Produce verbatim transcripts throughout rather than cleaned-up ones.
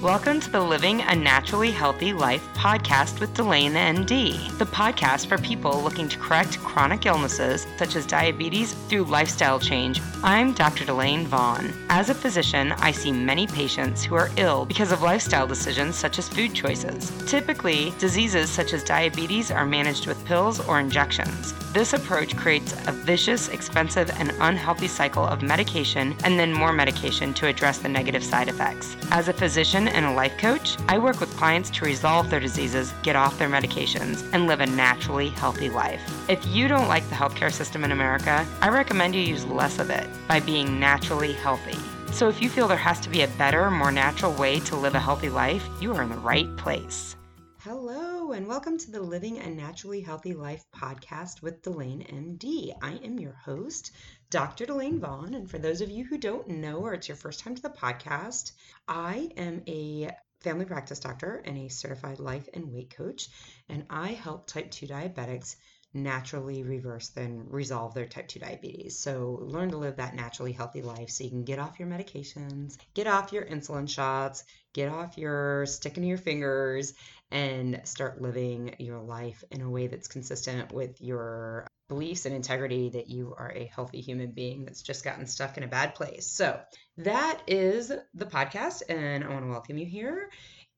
Welcome to the Living a Naturally Healthy Life podcast with Delane N D, the podcast for people looking to correct chronic illnesses such as diabetes through lifestyle change. I'm Doctor Delane Vaughn. As a physician, I see many patients who are ill because of lifestyle decisions such as food choices. Typically, diseases such as diabetes are managed with pills or injections. This approach creates a vicious, expensive, and unhealthy cycle of medication and then more medication to address the negative side effects. As a physician and a life coach, I work with clients to resolve their diseases, get off their medications, and live a naturally healthy life. If you don't like the healthcare system in America, I recommend you use less of it by being naturally healthy. So if you feel there has to be a better, more natural way to live a healthy life, you are in the right place. Hello, and welcome to the Living a Naturally Healthy Life podcast with Delane N D. I am your host, Doctor Delane Vaughn, and for those of you who don't know or it's your first time to the podcast, I am a family practice doctor and a certified life and weight coach, and I help type two diabetics naturally reverse and resolve their type two diabetes. So learn to live that naturally healthy life so you can get off your medications, get off your insulin shots, get off your sticking to your fingers, and start living your life in a way that's consistent with your beliefs and integrity that you are a healthy human being that's just gotten stuck in a bad place. So that is the podcast, and I want to welcome you here.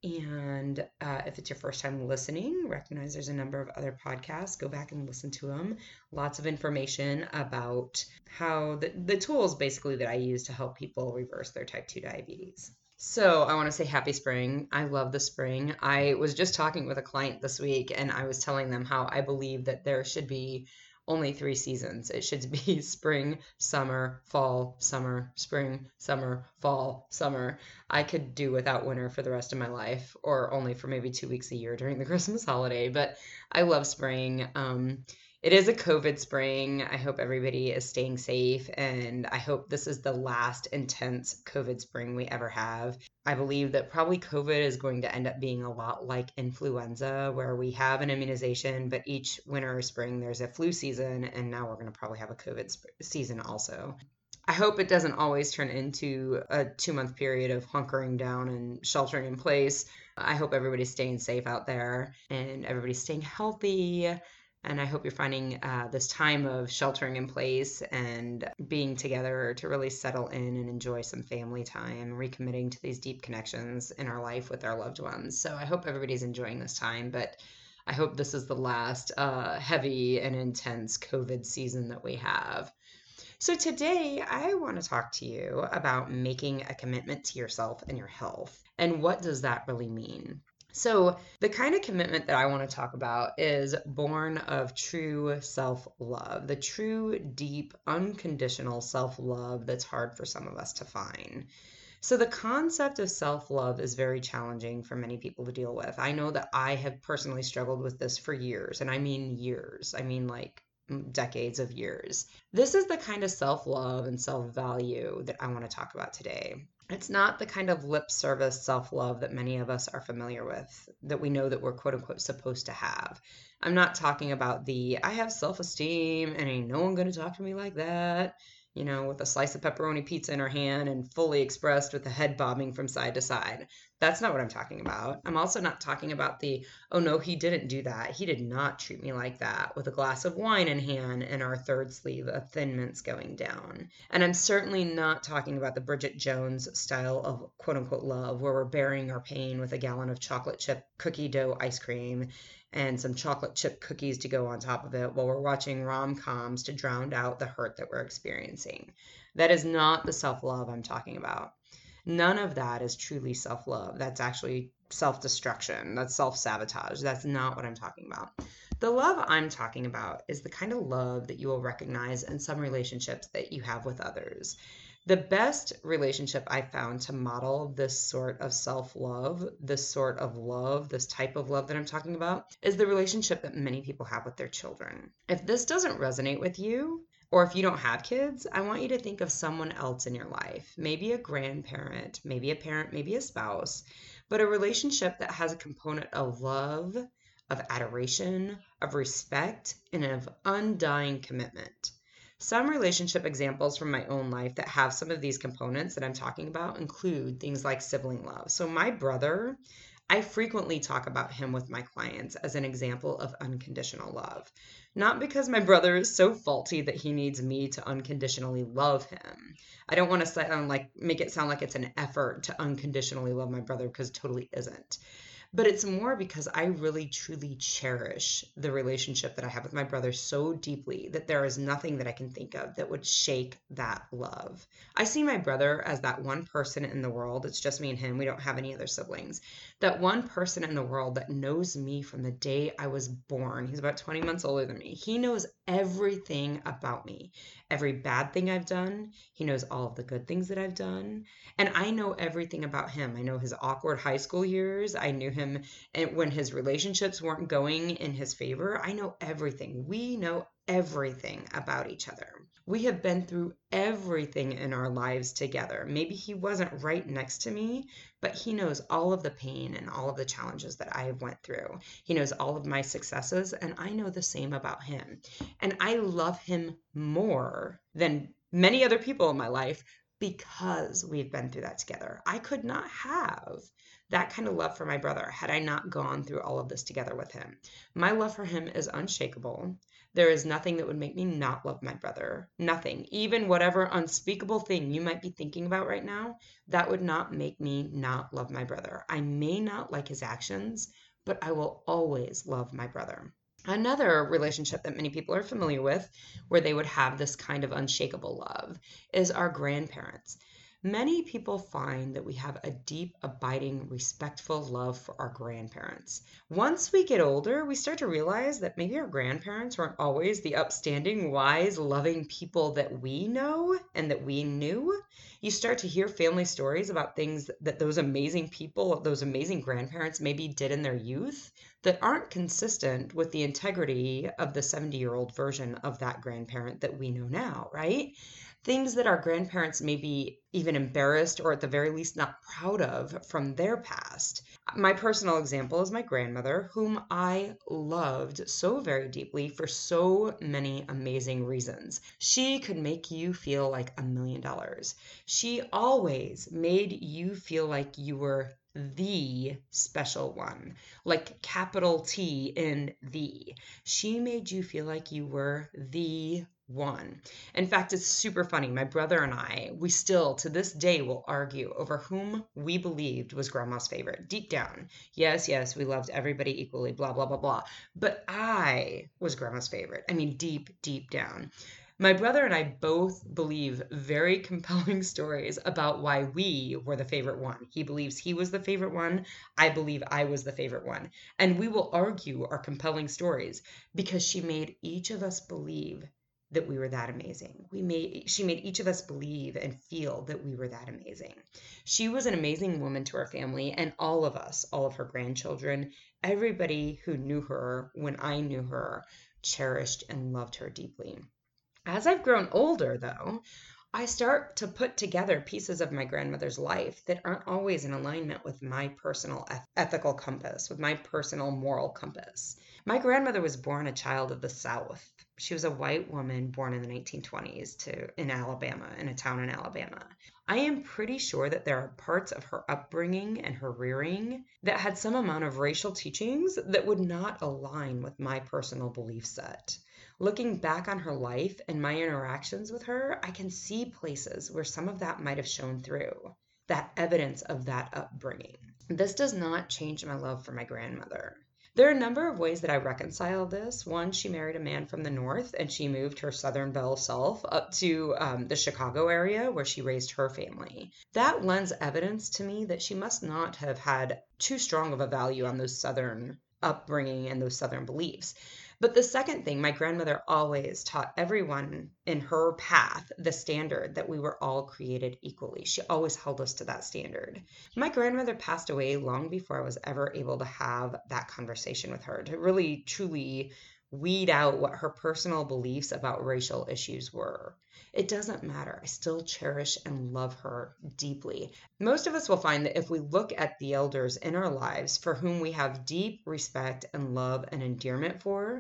And uh, if it's your first time listening, recognize there's a number of other podcasts. Go back and listen to them. Lots of information about how the, the tools basically that I use to help people reverse their type two diabetes. So I want to say happy spring. I love the spring. I was just talking with a client this week, and I was telling them how I believe that there should be only three seasons. It should be spring, summer, fall, summer, spring, summer, fall, summer. I could do without winter for the rest of my life, or only for maybe two weeks a year during the Christmas holiday, but I love spring. Um, it is a COVID spring. I hope everybody is staying safe, and I hope this is the last intense COVID spring we ever have. I believe that probably COVID is going to end up being a lot like influenza, where we have an immunization, but each winter or spring there's a flu season, and now we're going to probably have a COVID sp- season also. I hope it doesn't always turn into a two-month period of hunkering down and sheltering in place. I hope everybody's staying safe out there and everybody's staying healthy. And I hope you're finding uh, this time of sheltering in place and being together to really settle in and enjoy some family time, recommitting to these deep connections in our life with our loved ones. So I hope everybody's enjoying this time, but I hope this is the last uh, heavy and intense COVID season that we have. So today I want to talk to you about making a commitment to yourself and your health. And what does that really mean? So the kind of commitment that I want to talk about is born of true self-love, the true, deep, unconditional self-love that's hard for some of us to find. So the concept of self-love is very challenging for many people to deal with. I know that I have personally struggled with this for years, and I mean years. I mean like decades of years. This is the kind of self-love and self-value that I want to talk about today. It's not the kind of lip service self-love that many of us are familiar with, that we know that we're quote unquote supposed to have. I'm not talking about the, I have self-esteem and ain't no one going to talk to me like that, you know, with a slice of pepperoni pizza in her hand and fully expressed with the head bobbing from side to side. That's not what I'm talking about. I'm also not talking about the, oh no, he didn't do that. He did not treat me like that, with a glass of wine in hand and our third sleeve of Thin Mints going down. And I'm certainly not talking about the Bridget Jones style of quote unquote love, where we're burying our pain with a gallon of chocolate chip cookie dough ice cream and some chocolate chip cookies to go on top of it while we're watching rom-coms to drown out the hurt that we're experiencing. That is not the self-love I'm talking about. None of that is truly self-love. That's actually self-destruction. That's self-sabotage. That's not what I'm talking about. The love I'm talking about is the kind of love that you will recognize in some relationships that you have with others. The best relationship I found to model this sort of self-love, this sort of love, this type of love that I'm talking about, is the relationship that many people have with their children. If this doesn't resonate with you, or if you don't have kids, I want you to think of someone else in your life, maybe a grandparent, maybe a parent, maybe a spouse, but a relationship that has a component of love, of adoration, of respect, and of undying commitment. Some relationship examples from my own life that have some of these components that I'm talking about include things like sibling love. So my brother, I frequently talk about him with my clients as an example of unconditional love. Not because my brother is so faulty that he needs me to unconditionally love him. I don't want to sound like make it sound like it's an effort to unconditionally love my brother, because it totally isn't. But it's more because I really truly cherish the relationship that I have with my brother so deeply that there is nothing that I can think of that would shake that love. I see my brother as that one person in the world. It's just me and him. We don't have any other siblings. That one person in the world that knows me from the day I was born. He's about twenty months older than me. He knows everything about me. Every bad thing I've done. He knows all of the good things that I've done. And I know everything about him. I know his awkward high school years. I knew him and when his relationships weren't going in his favor. I know everything. We know everything about each other. We have been through everything in our lives together. Maybe he wasn't right next to me, but he knows all of the pain and all of the challenges that I have went through. He knows all of my successes, and I know the same about him. And I love him more than many other people in my life because we've been through that together. I could not have that kind of love for my brother had I not gone through all of this together with him. My love for him is unshakable. There is nothing that would make me not love my brother. Nothing. Even whatever unspeakable thing you might be thinking about right now, that would not make me not love my brother. I may not like his actions, but I will always love my brother. Another relationship that many people are familiar with, where they would have this kind of unshakable love, is our grandparents. Many people find that we have a deep, abiding, respectful love for our grandparents. Once we get older, we start to realize that maybe our grandparents weren't always the upstanding, wise, loving people that we know and that we knew. You start to hear family stories about things that those amazing people, those amazing grandparents maybe did in their youth that aren't consistent with the integrity of the seventy-year-old version of that grandparent that we know now, right? Things that our grandparents may be even embarrassed or at the very least not proud of from their past. My personal example is my grandmother, whom I loved so very deeply for so many amazing reasons. She could make you feel like a million dollars. She always made you feel like you were the special one, like capital T in the. She made you feel like you were the one. In fact, it's super funny. My brother and I, we still to this day will argue over whom we believed was grandma's favorite. Deep down, yes, yes, we loved everybody equally, blah, blah, blah, blah. But I was grandma's favorite. I mean, deep, deep down. My brother and I both believe very compelling stories about why we were the favorite one. He believes he was the favorite one. I believe I was the favorite one. And we will argue our compelling stories because she made each of us believe that we were that amazing. We made she made each of us believe and feel that we were that amazing. She was an amazing woman to our family, and all of us, all of her grandchildren, everybody who knew her when I knew her, cherished and loved her deeply. As I've grown older, though, I start to put together pieces of my grandmother's life that aren't always in alignment with my personal eth- ethical compass, with my personal moral compass. My grandmother was born a child of the South. She was a white woman born in the nineteen twenties to in Alabama, in a town in Alabama. I am pretty sure that there are parts of her upbringing and her rearing that had some amount of racial teachings that would not align with my personal belief set. Looking back on her life and my interactions with her, I can see places where some of that might have shown through, that evidence of that upbringing. This does not change my love for my grandmother. There are a number of ways that I reconcile this. One, she married a man from the North, and she moved her Southern Belle self up to um, the Chicago area where she raised her family. That lends evidence to me that she must not have had too strong of a value on those Southern upbringing and those Southern beliefs. But the second thing, my grandmother always taught everyone in her path the standard that we were all created equally. She always held us to that standard. My grandmother passed away long before I was ever able to have that conversation with her, to really, truly weed out what her personal beliefs about racial issues were. It doesn't matter. I still cherish and love her deeply. Most of us will find that if we look at the elders in our lives for whom we have deep respect and love and endearment for,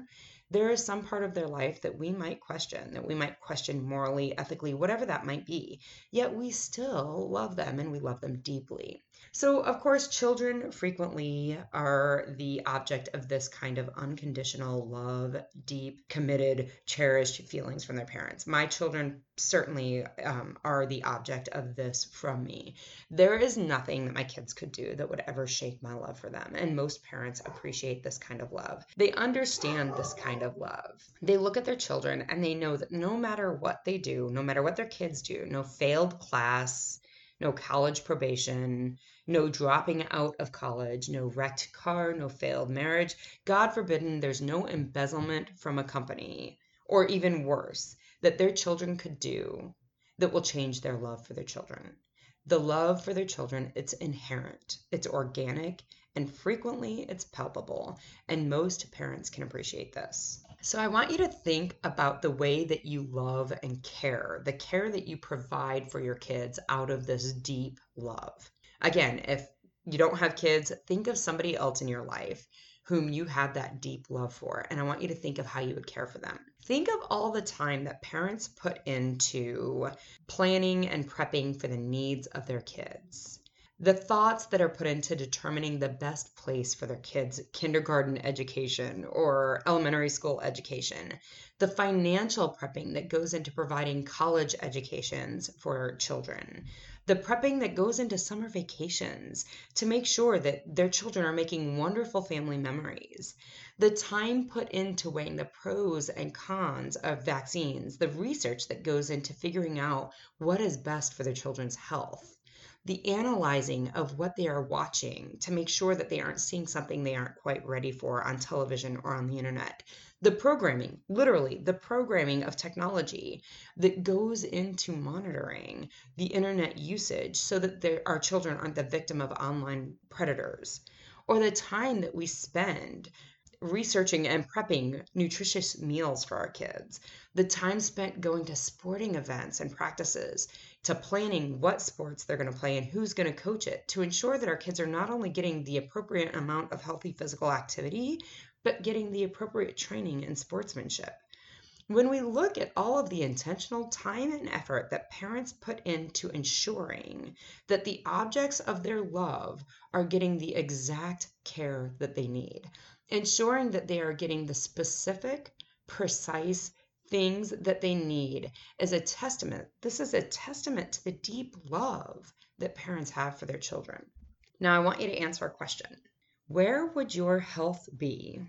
there is some part of their life that we might question, that we might question morally, ethically, whatever that might be. Yet we still love them and we love them deeply. So, of course, children frequently are the object of this kind of unconditional love, deep, committed, cherished feelings from their parents. My children certainly um, are the object of this from me. There is nothing that my kids could do that would ever shake my love for them. And most parents appreciate this kind of love. They understand this kind of love. They look at their children and they know that no matter what they do, no matter what their kids do, no failed class, no college probation, no dropping out of college, no wrecked car, no failed marriage. God forbid there's no embezzlement from a company, or even worse, that their children could do that will change their love for their children. The love for their children, it's inherent, it's organic, and frequently it's palpable, and most parents can appreciate this. So I want you to think about the way that you love and care, the care that you provide for your kids out of this deep love. Again, if you don't have kids, think of somebody else in your life whom you have that deep love for, and I want you to think of how you would care for them. Think of all the time that parents put into planning and prepping for the needs of their kids. The thoughts that are put into determining the best place for their kids' kindergarten education or elementary school education. The financial prepping that goes into providing college educations for children. The prepping that goes into summer vacations to make sure that their children are making wonderful family memories. The time put into weighing the pros and cons of vaccines. The research that goes into figuring out what is best for their children's health. The analyzing of what they are watching to make sure that they aren't seeing something they aren't quite ready for on television or on the internet. The programming, literally the programming of technology that goes into monitoring the internet usage so that our children aren't the victim of online predators. Or the time that we spend researching and prepping nutritious meals for our kids, the time spent going to sporting events and practices, to planning what sports they're going to play and who's going to coach it, to ensure that our kids are not only getting the appropriate amount of healthy physical activity, but getting the appropriate training and sportsmanship. When we look at all of the intentional time and effort that parents put into ensuring that the objects of their love are getting the exact care that they need, ensuring that they are getting the specific, precise things that they need is a testament. This is a testament to the deep love that parents have for their children. Now, I want you to answer a question. Where would your health be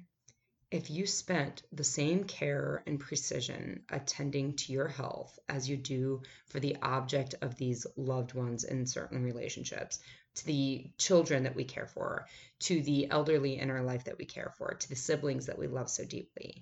if you spent the same care and precision attending to your health as you do for the object of these loved ones in certain relationships, to the children that we care for, to the elderly in our life that we care for, to the siblings that we love so deeply?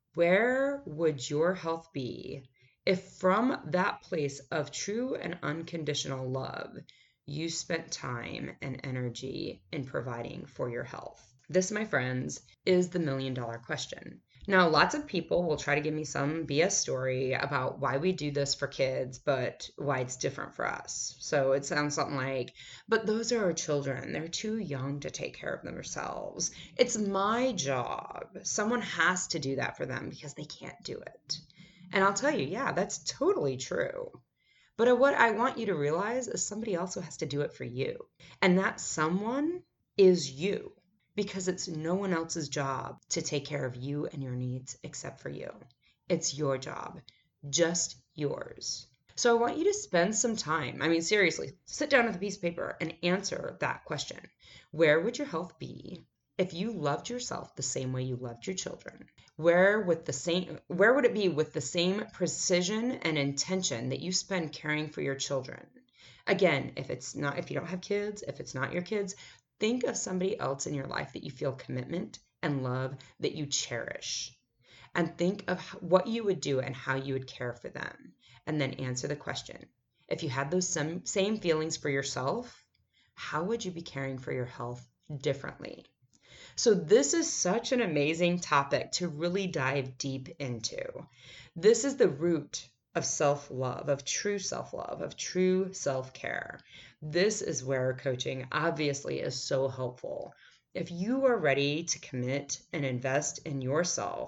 Where would your health be if from that place of true and unconditional love, you spent time and energy in providing for your health? This, my friends, is the million dollar question. Now, lots of people will try to give me some B S story about why we do this for kids, but why it's different for us. So it sounds something like, but those are our children. They're too young to take care of themselves. It's my job. Someone has to do that for them because they can't do it. And I'll tell you, yeah, that's totally true. But what I want you to realize is somebody else who has to do it for you. And that someone is you. Because it's no one else's job to take care of you and your needs except for you. It's your job, just yours. So I want you to spend some time, I mean, seriously, sit down with a piece of paper and answer that question. Where would your health be if you loved yourself the same way you loved your children? Where with the same, where would it be with the same precision and intention that you spend caring for your children? Again, if it's not, if you don't have kids, if it's not your kids, think of somebody else in your life that you feel commitment and love, that you cherish. And think of what you would do and how you would care for them. And then answer the question. If you had those same, same feelings for yourself, how would you be caring for your health differently? So this is such an amazing topic to really dive deep into. This is the root of self-love, of true self-love, of true self-care. This is where coaching obviously is so helpful. If you are ready to commit and invest in yourself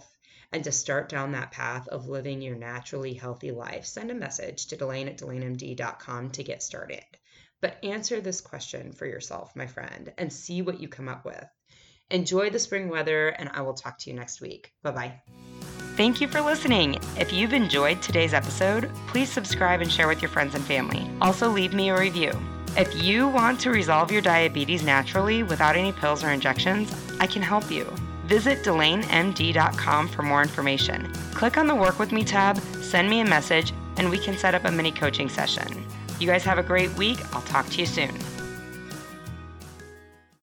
and to start down that path of living your naturally healthy life, send a message to Delane at Delane M D dot com to get started. But answer this question for yourself, my friend, and see what you come up with. Enjoy the spring weather, and I will talk to you next week. Bye-bye. Thank you for listening. If you've enjoyed today's episode, please subscribe and share with your friends and family. Also, leave me a review. If you want to resolve your diabetes naturally without any pills or injections, I can help you. Visit Delane M D dot com for more information. Click on the Work With Me tab, send me a message, and we can set up a mini coaching session. You guys have a great week. I'll talk to you soon.